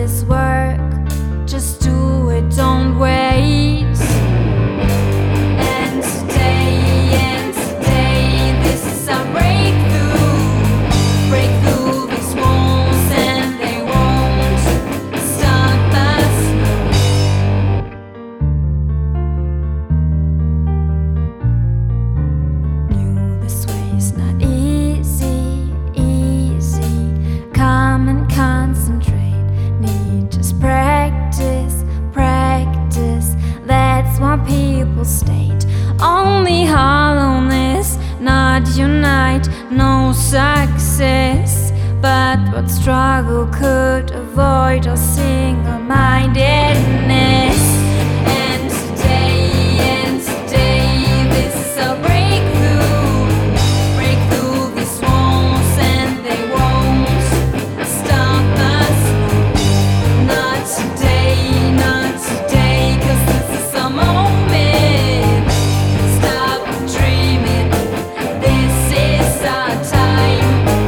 this work. Just do it, don't wait. And today, this is our breakthrough. Break through these walls and they won't stop us. Knew this way's not easy. Come and concentrate. Need just practice. That's what people state. Only hollowness, not unite. No success, but what struggle could avoid our single-mindedness. And today, this is our breakthrough. Break through these walls and they won't stop us. Not today, 'cause this is our moment. Stop dreaming, this is our time.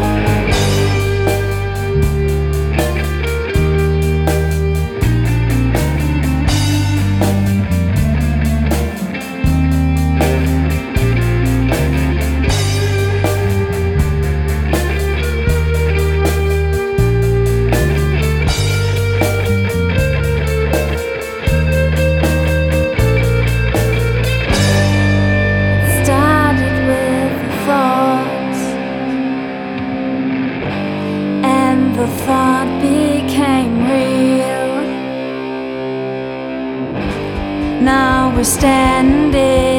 Started with a thought, and the thought became real. Now we're standing